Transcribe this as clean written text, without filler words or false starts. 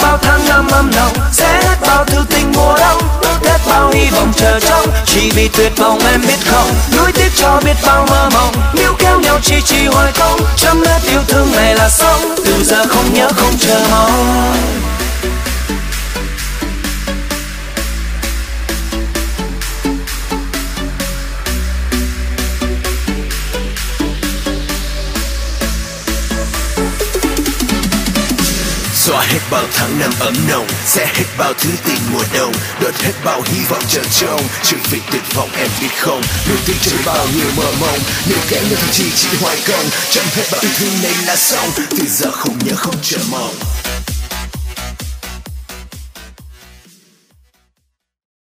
bao tháng năm ấm nồng, sẽ hết bao thư tình mùa đông, ước hết bao hy vọng chờ trông, chỉ vì tuyệt vọng em biết không, nuối tiếc cho biết bao mơ mộng, níu kéo nhau chỉ hoài không, chấm hết yêu thương này là xong, từ giờ không nhớ không chờ mong. Xóa hết bao tháng năm ấm nồng, sẽ hết bao thứ tình mùa đông, đốt hết bao hy vọng chờ trông, chỉ vì tuyệt vọng em biết không, nuối tiếc cho bao nhiêu mơ mộng, níu kéo nhau chỉ hoài không, chấm hết bao yêu thương này là xong, từ giờ không nhớ không chờ mong.